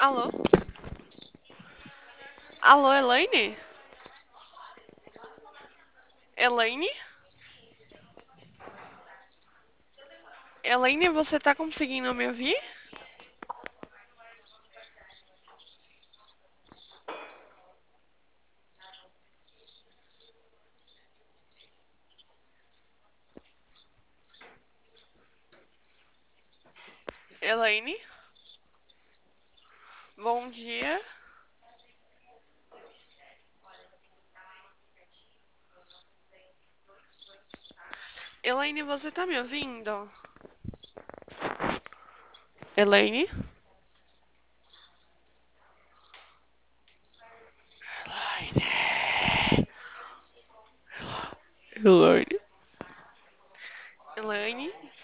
Alô? Alô, Elaine? Elaine? Elaine, você tá conseguindo me ouvir? Elaine? Bom dia. Elaine, você tá me ouvindo? Elaine? Elaine? Elaine? Elaine?